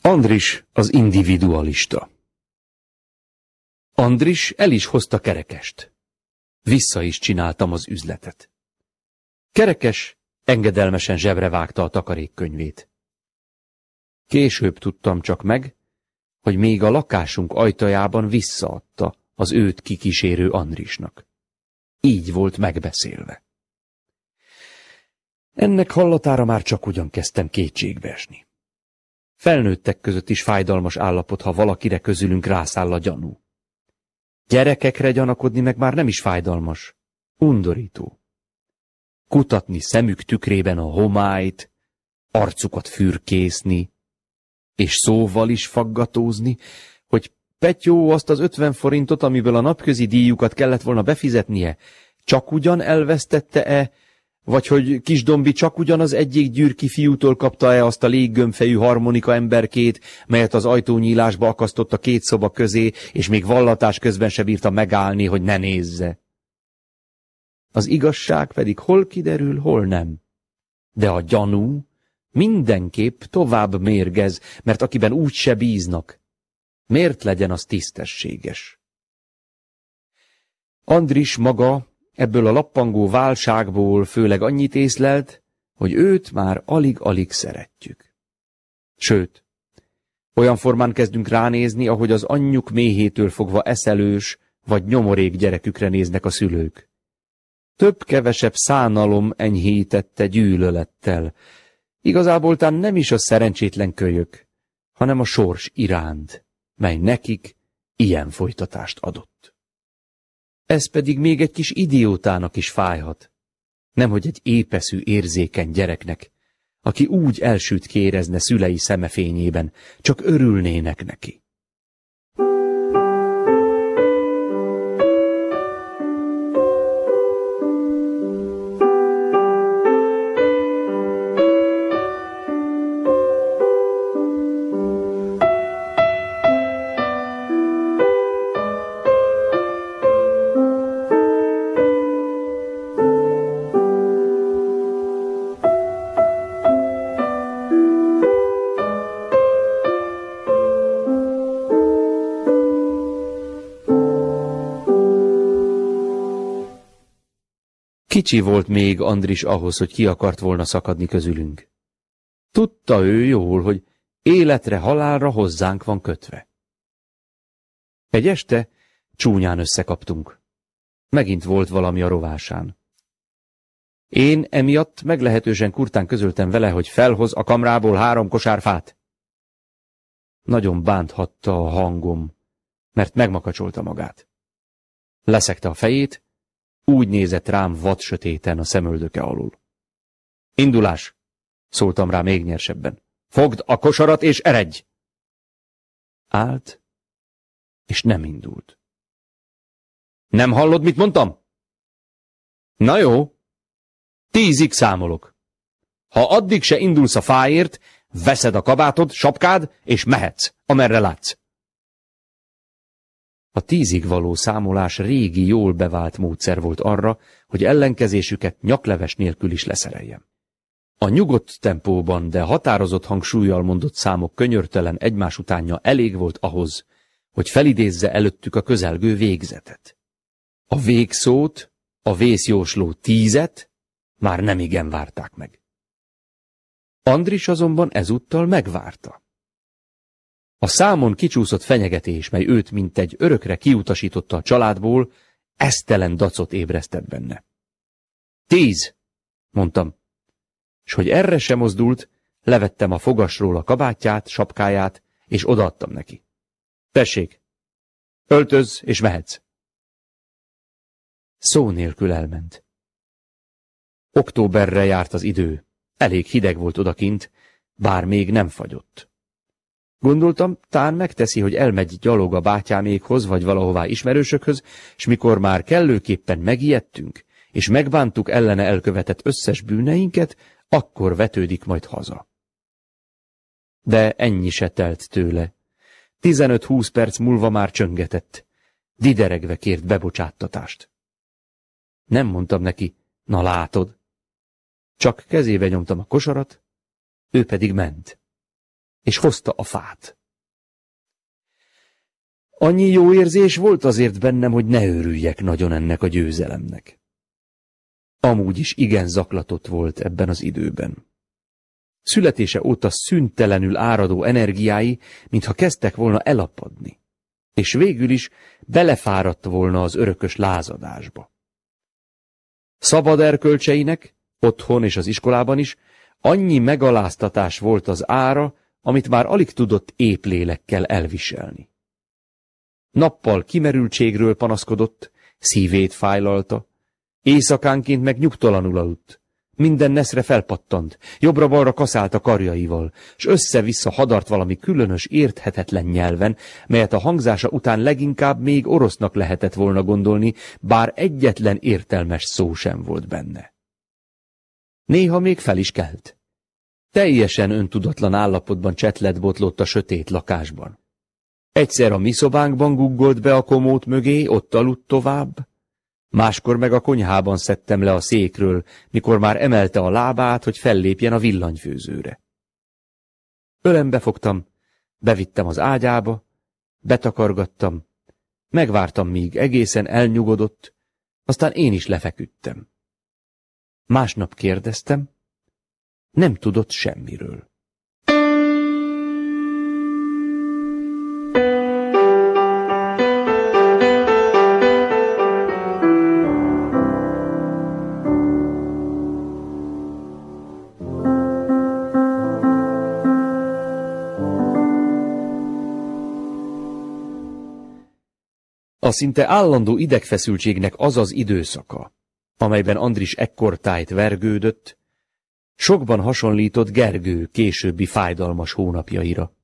Andris az individualista. Andris el is hozta Kerekest. Vissza is csináltam az üzletet. Kerekes engedelmesen zsebre vágta a takarékkönyvét. Később tudtam csak meg, hogy még a lakásunk ajtajában visszaadta az őt kikísérő Andrisnak. Így volt megbeszélve. Ennek hallatára már csak ugyan kezdtem kétségbe esni. Felnőttek között is fájdalmas állapot, ha valakire közülünk rászáll a gyanú. Gyerekekre gyanakodni meg már nem is fájdalmas, undorító. Kutatni szemük tükrében a homályt, arcukat fürkészni, és szóval is faggatózni, hogy Petyó azt az 50 forintot, amiből a napközi díjukat kellett volna befizetnie, csak ugyan elvesztette-e, vagy hogy Kisdombi csak ugyan az egyik gyürki fiútól kapta-e azt a léggömbfejű harmonika emberkét, melyet az ajtónyílásba akasztott a két szoba közé, és még vallatás közben se bírta megállni, hogy ne nézze. Az igazság pedig hol kiderül, hol nem. De a gyanú mindenképp tovább mérgez, mert akiben úgy se bíznak. Miért legyen az tisztességes? Andris maga ebből a lappangó válságból főleg annyit észlelt, hogy őt már alig-alig szeretjük. Sőt, olyan formán kezdünk ránézni, ahogy az anyjuk méhétől fogva eszelős vagy nyomorék gyerekükre néznek a szülők. Több-kevesebb szánalom enyhítette gyűlölettel. Igazából tán nem is a szerencsétlen kölyök, hanem a sors iránt, mely nekik ilyen folytatást adott. Ez pedig még egy kis idiótának is fájhat, nemhogy egy épeszű, érzékeny gyereknek, aki úgy elsüt kérezne szülei szemefényében, csak örülnének neki. Kicsi volt még Andris ahhoz, hogy ki akart volna szakadni közülünk. Tudta ő jól, hogy életre, halálra hozzánk van kötve. Egy este csúnyán összekaptunk. Megint volt valami a rovásán. Én emiatt meglehetősen kurtán közöltem vele, hogy felhoz a kamrából 3 kosár fát. Nagyon bánthatta a hangom, mert megmakacsolta magát. Leszegte a fejét, úgy nézett rám vadsötéten a szemöldöke alul. Indulás! Szóltam rá még nyersebben. Fogd a kosarat és eredj! Állt, és nem indult. Nem hallod, mit mondtam? Na jó, 10-ig számolok. Ha addig se indulsz a fáért, veszed a kabátod, sapkád, és mehetsz, amerre látsz. A 10-ig való számolás régi, jól bevált módszer volt arra, hogy ellenkezésüket nyakleves nélkül is leszereljem. A nyugodt tempóban, de határozott hangsúllyal mondott számok könyörtelen egymás utánja elég volt ahhoz, hogy felidézze előttük a közelgő végzetet. A végszót, a vészjósló 10-et már nemigen várták meg. Andris azonban ezúttal megvárta. A számon kicsúszott fenyegetés, mely őt mintegy örökre kiutasította a családból, esztelen dacot ébresztett benne. 10, mondtam, s hogy erre sem mozdult, levettem a fogasról a kabátját, sapkáját, és odaadtam neki. Tessék, öltözz, és mehetsz. Szó nélkül elment. Októberre járt az idő, elég hideg volt odakint, bár még nem fagyott. Gondoltam, tán megteszi, hogy elmegy gyalog a bátyámékhoz, vagy valahová ismerősökhöz, s mikor már kellőképpen megijedtünk, és megbántuk ellene elkövetett összes bűneinket, akkor vetődik majd haza. De ennyi se telt tőle. 15-20 perc múlva már csöngetett. Dideregve kért bebocsáttatást. Nem mondtam neki, na látod. Csak kezébe nyomtam a kosarat, ő pedig ment. és hozta a fát. Annyi jó érzés volt azért bennem, hogy ne örüljek nagyon ennek a győzelemnek. Amúgy is igen zaklatott volt ebben az időben. Születése óta szüntelenül áradó energiái, mintha kezdtek volna elapadni, és végül is belefáradt volna az örökös lázadásba. Szabad erkölcseinek, otthon és az iskolában is, annyi megaláztatás volt az ára, amit már alig tudott épp lélekkel elviselni. Nappal kimerültségről panaszkodott, szívét fájlalta, éjszakánként meg nyugtalanul aludt, minden neszre felpattant, jobbra-balra kaszált a karjaival, s össze-vissza hadart valami különös, érthetetlen nyelven, melyet a hangzása után leginkább még orosznak lehetett volna gondolni, bár egyetlen értelmes szó sem volt benne. Néha még fel is kelt. Teljesen öntudatlan állapotban csetlett-botlott a sötét lakásban. Egyszer a mi szobánkban guggolt be a komód mögé, ott aludt tovább, máskor meg a konyhában szedtem le a székről, mikor már emelte a lábát, hogy fellépjen a villanyfőzőre. Ölembe fogtam, bevittem az ágyába, betakargattam, megvártam, míg egészen elnyugodott, aztán én is lefeküdtem. Másnap kérdeztem, nem tudott semmiről. A szinte állandó idegfeszültségnek az az időszaka, amelyben Andris ekkortájt vergődött, sokban hasonlított Gergő későbbi fájdalmas hónapjaira.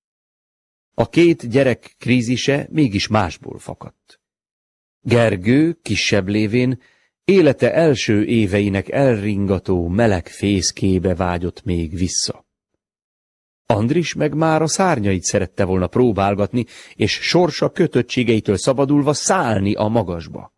A két gyerek krízise mégis másból fakadt. Gergő, kisebb lévén, élete első éveinek elringató, meleg fészkébe vágyott még vissza. Andris meg már a szárnyait szerette volna próbálgatni, és sorsa kötöttségeitől szabadulva szállni a magasba.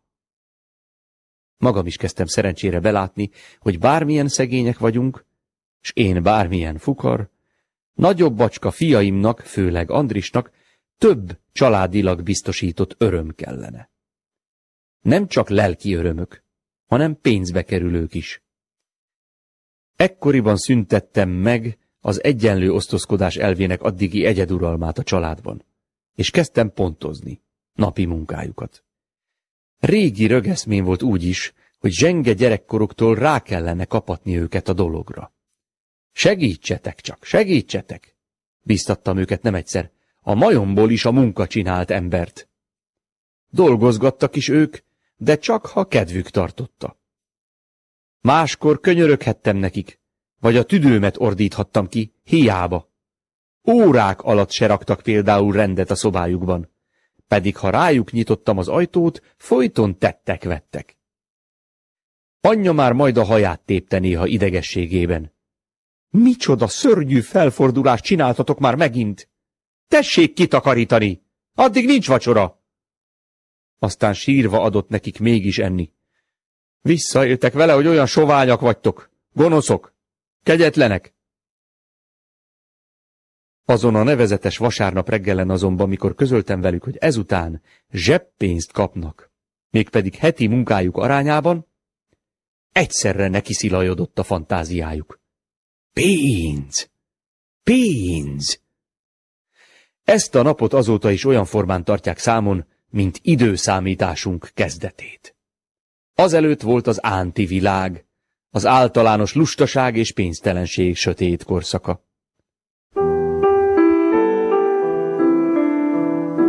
Magam is kezdtem szerencsére belátni, hogy bármilyen szegények vagyunk, s én bármilyen fukar, nagyobb bacska fiaimnak, főleg Andrisnak, több családilag biztosított öröm kellene. Nem csak lelki örömök, hanem pénzbe kerülők is. Ekkoriban szüntettem meg az egyenlő osztozkodás elvének addigi egyeduralmát a családban, és kezdtem pontozni napi munkájukat. Régi rögeszmém volt úgy is, hogy zsenge gyerekkoroktól rá kellene kapatni őket a dologra. Segítsetek csak, segítsetek! Bíztattam őket nem egyszer, a majomból is a munka csinált embert. Dolgozgattak is ők, de csak ha kedvük tartotta. Máskor könyöröghettem nekik, vagy a tüdőmet ordíthattam ki, hiába. Órák alatt se raktak például rendet a szobájukban, pedig ha rájuk nyitottam az ajtót, folyton tettek-vettek. Anyja már majd a haját tépte néha idegességében. Micsoda szörnyű felfordulást csináltatok már megint! Tessék kitakarítani! Addig nincs vacsora! Aztán sírva adott nekik mégis enni. Visszaéltek vele, hogy olyan soványak vagytok, gonoszok, kegyetlenek. Azon a nevezetes vasárnap reggelen azonban, mikor közöltem velük, hogy ezután zseppénzt kapnak, mégpedig heti munkájuk arányában, egyszerre nekiszilajodott a fantáziájuk. Pénz! Pénz! Ezt a napot azóta is olyan formán tartják számon, mint időszámításunk kezdetét. Azelőtt volt az ánti világ, az általános lustaság és pénztelenség sötét korszaka.